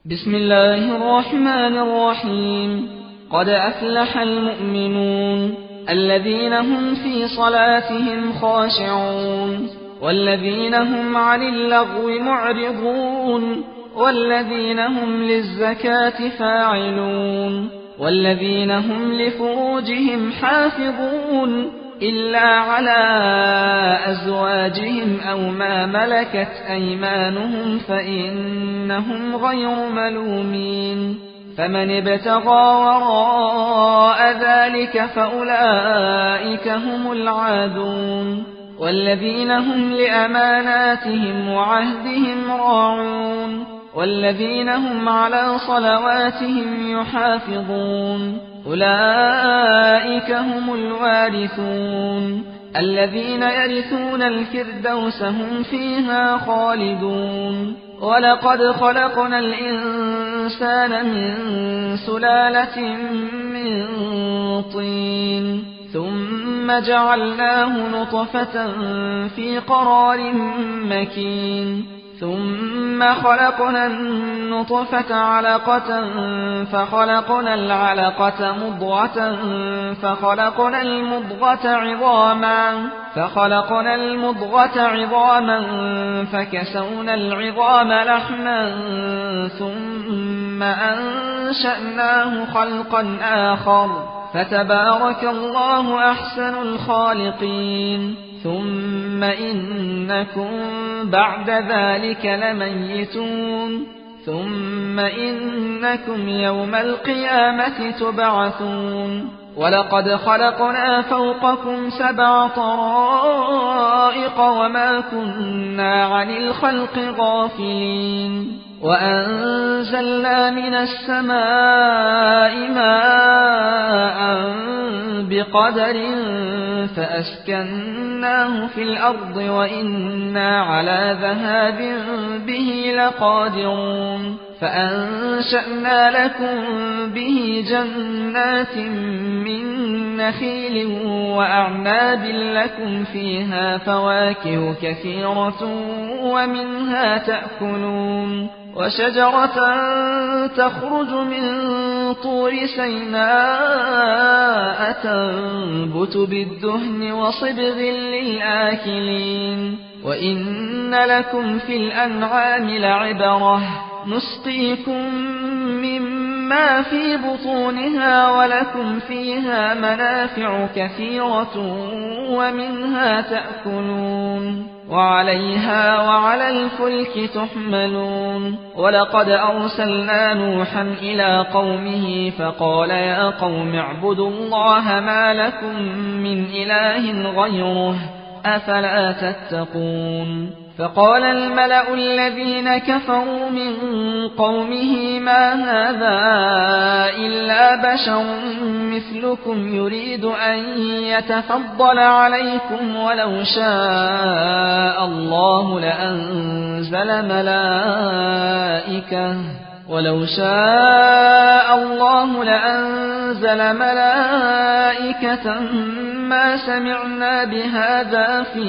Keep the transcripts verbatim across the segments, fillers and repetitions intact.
بسم الله الرحمن الرحيم. قد أفلح المؤمنون الذين هم في صلاتهم خاشعون والذين هم عن اللغو معرضون والذين هم للزكاة فاعلون والذين هم لفروجهم حافظون إلا على أزواجهم أو ما ملكت أيمانهم فإنهم غير ملومين. فمن ابتغى وراء ذلك فأولئك هم العادون والذين هم لأماناتهم وعهدهم راعون والذين هم على صلواتهم يحافظون أولئك هم الوارثون الذين يرثون الفردوس هم فيها خالدون. ولقد خلقنا الإنسان من سلالة من طين ثم جعلناه نطفة في قرار مكين ثم خلقنا النطفة علقة فخلقنا العلقة مضغة فخلقنا المضغة عظاما فخلقنا المضغة عظاما فكسونا العظام لحما ثم أنشأناه خلقا آخر فتبارك الله أحسن الخالقين. ثم إنكم بعد ذلك لميتون ثم إنكم يوم القيامة تبعثون. ولقد خلقنا فوقكم سبع طرائق وما كنا عن الخلق غافلين وأنزلنا من السماء ماء بقدر فأسكناه في الأرض وإنا على ذهاب به لقادرون. فأنشأنا لكم به جنات من نخيل وأعناب لكم فيها فواكه كثيرة ومنها تأكلون وشجرة تخرج من طور سيناء تنبت بالدهن وصبغ للآكلين. وإن لكم في الأنعام لعبرة نسقيكم مما في بطونها ولكم فيها منافع كثيرة ومنها تأكلون وعليها وعلى الفلك تحملون. ولقد أرسلنا نوحا إلى قومه فقال يا قوم اعبدوا الله ما لكم من إله غيره أفلا تتقون. فقال الملأ الذين كفروا من قومه ما هذا إلا بشر مثلكم يريد أن يتفضل عليكم ولو شاء الله لأنزل ملائكة ولو شاء الله لأنزل ملائكة ما سمعنا بهذا في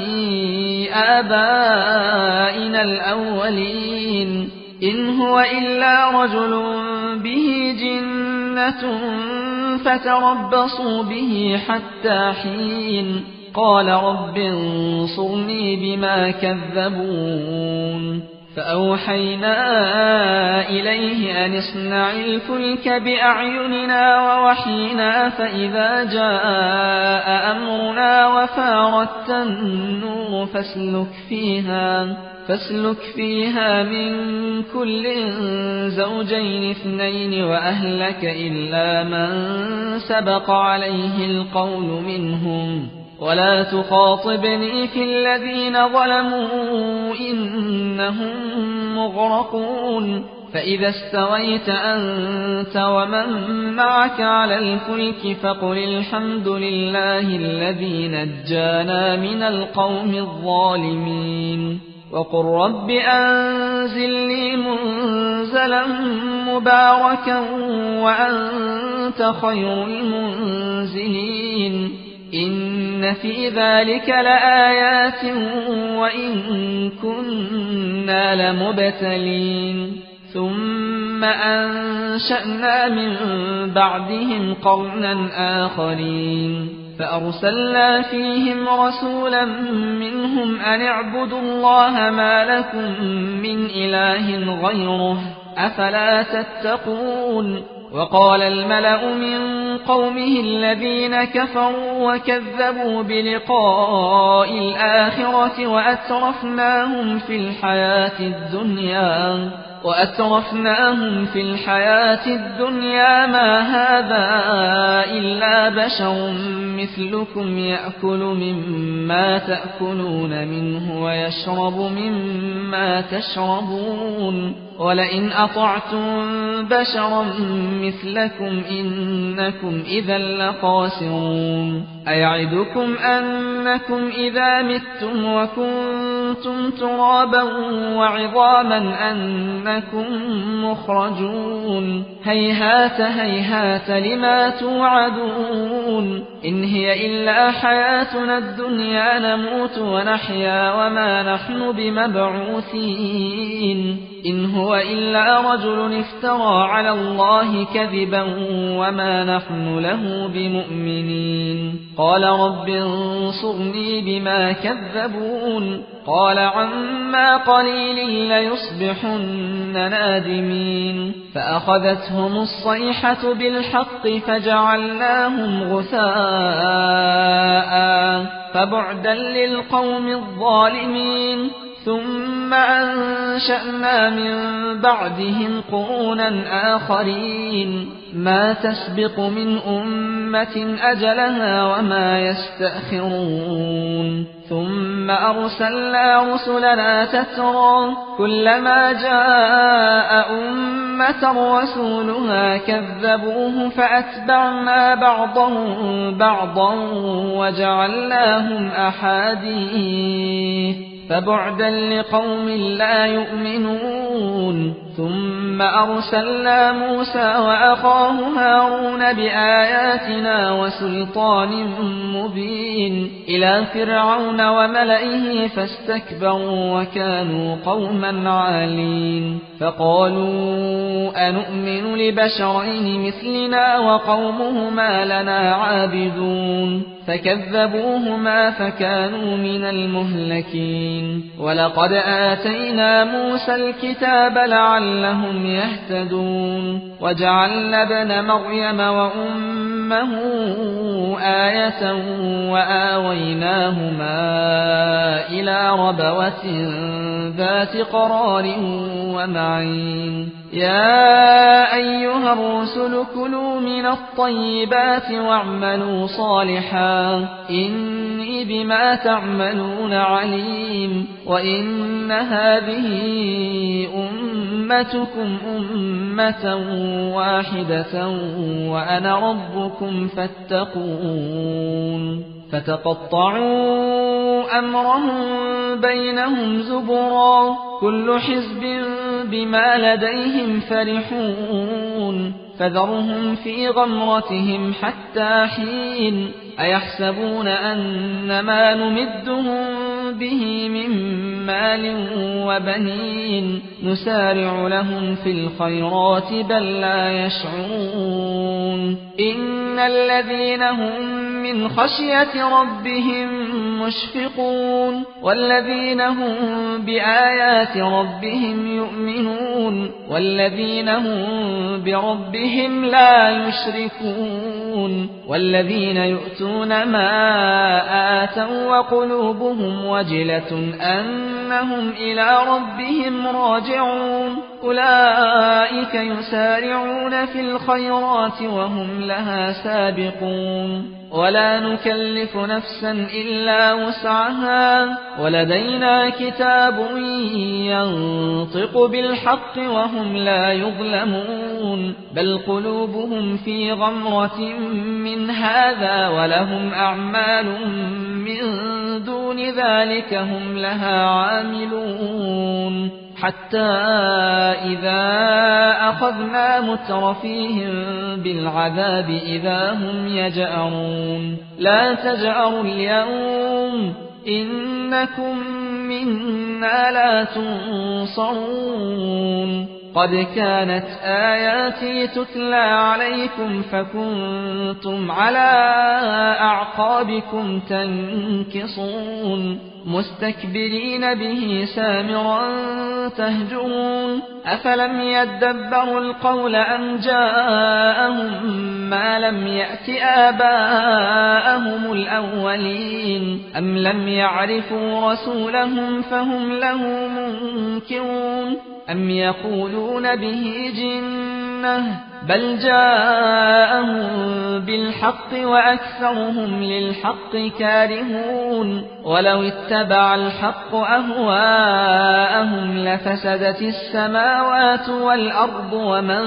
آبائنا الأولين إن هو إلا رجل به جنة فتربصوا به حتى حين. قال رب انصرني بما كذبون. فأوحينا إليه أن اصنع الفلك بأعيننا ووحينا فإذا جاء أمرنا وفارت النور فاسلك فيها فاسلك فيها من كل زوجين اثنين وأهلك إلا من سبق عليه القول منهم ولا تخاطبني في الذين ظلموا إنهم مغرقون. فإذا استويت أنت ومن معك على الفلك فقل الحمد لله الذي نجانا من القوم الظالمين وقل رب أنزلني منزلا مباركا وأنت خير المنزلين. إن في ذلك لآيات وإن كنا لمبتلين. ثم ثم أنشأنا من بعدهم قرنا آخرين فأرسلنا فيهم رسولا منهم أن اعبدوا الله ما لكم من إله غيره أفلا تتقون وقال الملأ من قومه الذين كفروا وكذبوا بلقاء الآخرة وأترفناهم في الحياة الدنيا وأترفناهم في الحياة الدنيا ما هذا إلا بشر مثلكم يأكل مما تأكلون منه ويشرب مما تشربون ولئن أطعتم بشرا مثلكم إنكم إذا لخاسرون أيعدكم أنكم إذا متم وكنتم ترابا وعظاما أنكم مخرجون هيهات هيهات لما توعدون إن هي إلا حياتنا الدنيا نموت ونحيا وما نحن بمبعوثين إن هو إلا رجل افترى على الله كذبا وما نحن له بمؤمنين قال رب انصرني بما كذبون قال عما قليل ليصبحن نادمين فأخذتهم الصيحة بالحق فجعلناهم غثاء فبعدا للقوم الظالمين ثم أنشأنا من بعدهم قرونا آخرين ما تسبق من أمة أجلها وما يستأخرون ثم أرسلنا رسلنا تترى كلما جاء أمة رسولها كذبوه فأتبعنا بعضهم بعضا وجعلناهم أحاديث فبعدا لقوم لا يؤمنون ثم أرسلنا موسى وأخاه هارون بآياتنا وسلطان مبين إلى فرعون وملئه فاستكبروا وكانوا قوما عالين فقالوا أنؤمن لبشرين مثلنا وقومهما لنا عابدون فكذبوهما فكانوا من المهلكين ولقد آتينا موسى الكتاب لعلهم يهتدون وجعلنا ابن مريم وأمه آية وآويناهما إلى ربوة ذات قرار ومعين يا أيها الرسل كلوا من الطيبات واعملوا صالحا إني بما تعملون عليم وإن هذه أمتكم أمة واحدة وأنا ربكم فاتقون فتقطعوا أمرهم بينهم زبرا كل حزب بما لديهم فرحون فذرهم في غمرتهم حتى حين أيحسبون أن ما نمدهم به من مال وبنين نسارع لهم في الخيرات بل لا يشعرون إن الذين هم من خشية ربهم مشفقون والذين هم بآيات ربهم يؤمنون والذين هم بربهم لا يشركون والذين يؤتون ما آتوا وقلوبهم وجلة أنهم إلى ربهم راجعون أولئك يسارعون في الخيرات وهم لها سابقون ولا نكلف نفسا إلا وسعها ولدينا كتاب ينطق بالحق وهم لا يظلمون بل قلوبهم في غمرة من هذا ولهم أعمال من دون ذلك هم لها عاملون حتى إذا أخذنا مترفيهم بالعذاب إذا هم يجأرون لا تجأروا اليوم إنكم منا لا تنصرون قد كانت آياتي تتلى عليكم فكنتم على أعقابكم تنكصون مستكبرين به سامرا تهجرون أفلم يدبروا القول أم جاءهم ما لم يأت آباءهم الأولين أم لم يعرفوا رسولهم فهم له منكرون أم يقولون به جنة بل جاءهم بالحق وأكثرهم للحق كارهون ولو اتبع الحق أهواءهم لفسدت السماوات والأرض ومن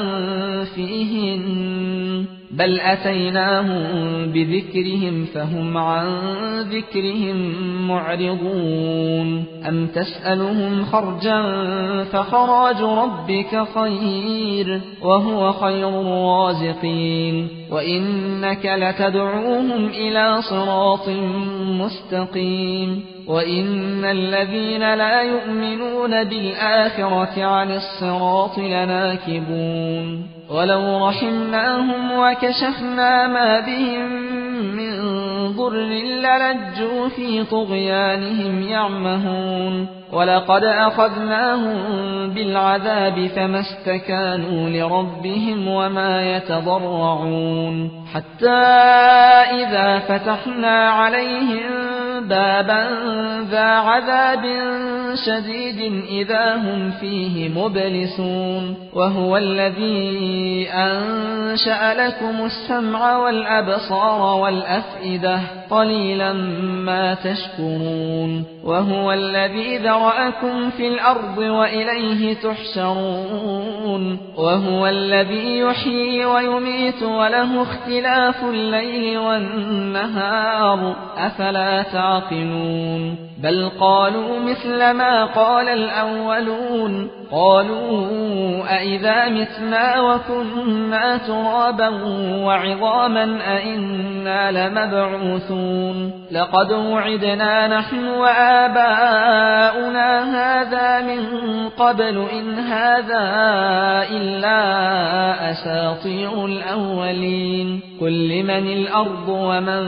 فيهن بل أتيناهم بذكرهم فهم عن ذكرهم معرضون أم تسألهم خرجا فخراج ربك خير وهو خير الرازقين وإنك لتدعوهم إلى صراط مستقيم وإن الذين لا يؤمنون بالآخرة عن الصراط لناكبون ولو رحمناهم وكشفنا ما بهم من ضر للجوا في طغيانهم يعمهون ولقد أخذناهم بالعذاب فما استكانوا لربهم وما يتضرعون حتى إذا فتحنا عليهم بابا ذا عذاب شديد إذا هم فيه مبلسون وهو الذي أنشأ لكم السمع والأبصار والأفئدة قليلا ما تشكرون وهو الذي ذرأكم في الأرض وإليه تحشرون وهو الذي يحيي ويميت وله اختلاف الليل والنهار أفلا تعقلون بل قالوا مثل ما قال الأولون قالوا أئذا متنا وكنا ترابا وعظاما أئنا لمبعوثون لقد وعدنا نحن وآباؤنا هذا من قبل إن هذا إلا أساطير الأولين قل لمن الأرض ومن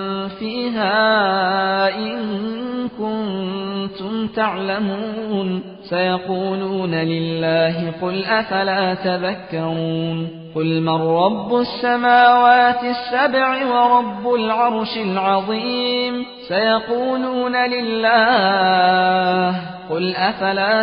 فيها إن كنتم تعلمون سيقولون لله قل أفلا تذكرون قل من رب السماوات السبع ورب العرش العظيم سيقولون لله قل أفلا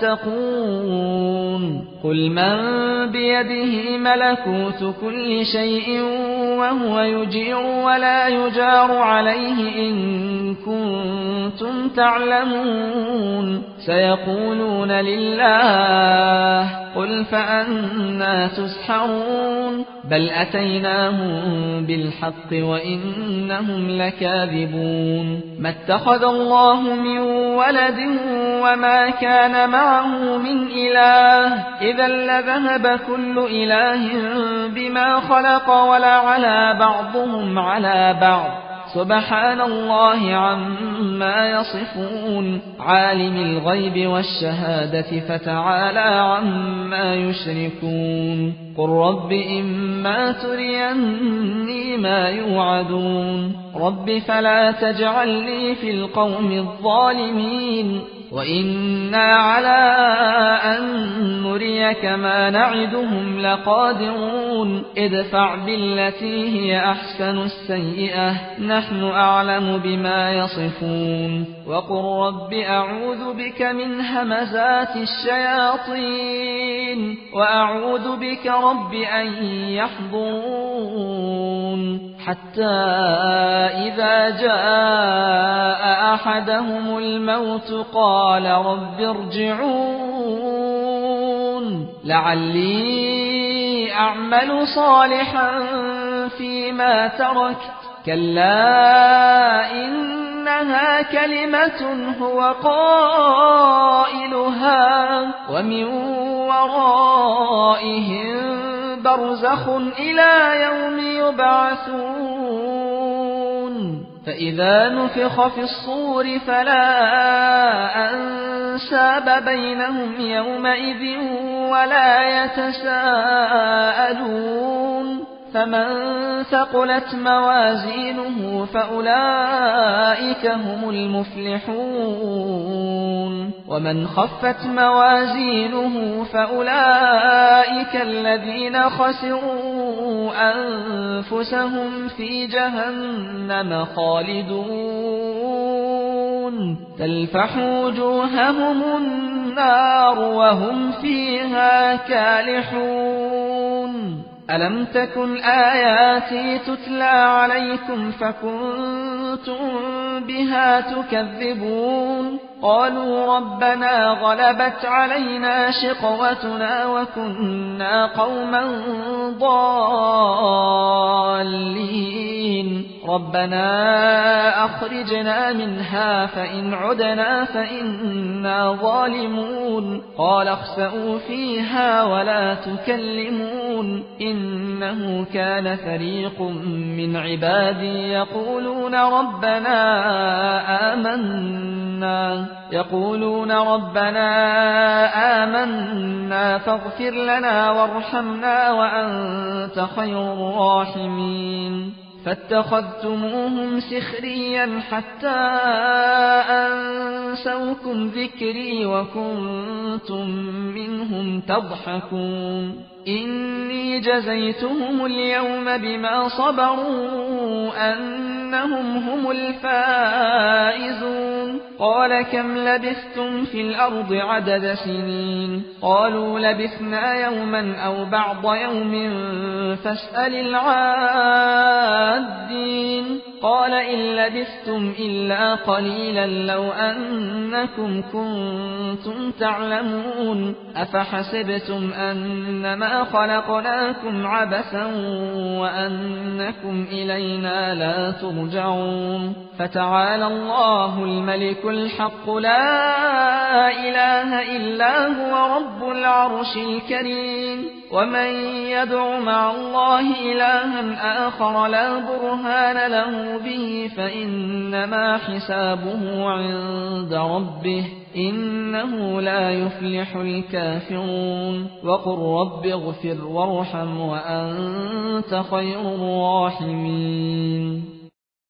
تتقون قل من بيده ملكوت كل شيء وهو يجير ولا يجار عليه إن كنتم تعلمون سيقولون لله قل فأنا تسحرون بل أتيناهم بالحق وإنهم لكاذبون ما اتخذ الله من ولد وما كان معه من إله إذا لذهب كل إله بما خلق ولعلى بعضهم على بعض سبحان الله عما يصفون عالم الغيب والشهادة فتعالى عما يشركون قل رب إما تريني ما يوعدون رب فلا تجعلني في القوم الظالمين وإنا على أن نريك ما نعدهم لقادرون ادفع بالتي هي أحسن السيئة نحن أعلم بما يصفون وقل رب أعوذ بك من همزات الشياطين وأعوذ بك رب أن يحضرون حتى إذا جاء أحدهم الموت قال رب ارجعون لعلي أعمل صالحا فيما تركت كلا إنها كلمة هو قائلها ومن ورائهم برزخ إلى يوم يبعثون فإذا نفخ في الصور فلا أنساب بينهم يومئذ ولا يتساءلون فمن ثقلت موازينه فأولئك هم المفلحون ومن خفت موازينه فأولئك الذين خسروا أنفسهم في جهنم خالدون تلفح وجوههم النار وهم فيها كالحون ألم تكن آياتي تتلى عليكم فكنتم بها تكذبون قالوا ربنا غلبت علينا شقوتنا وكنا قوما ضالين ربنا أخرجنا منها فإن عدنا فإنا ظالمون قال اخسئوا فيها ولا تكلمون إنه كان فريق من عبادي يقولون ربنا آمنا يقولون ربنا آمنا فاغفر لنا وارحمنا وأنت خير الراحمين فاتخذتموهم سخريا حتى أنسوكم ذكري وكنتم منهم تضحكون إني جزيتهم اليوم بما صبروا أنهم هم الفائزون قال كم لبثتم في الأرض عدد سنين قالوا لبثنا يوما أو بعض يوم فاسأل العادين قال إن لبثتم إلا قليلا لو أنكم كنتم تعلمون أفحسبتم أنما خلقناكم عبثا وأنكم إلينا لا ترجعون فتعالى الله الملك الحق لا إله إلا هو رب العرش الكريم ومن يدع مع الله إلها آخر لا برهان له به فإنما حسابه عند ربه إنه لا يفلح الكافرون وقل رب اغفر وارحم وأنت خير الراحمين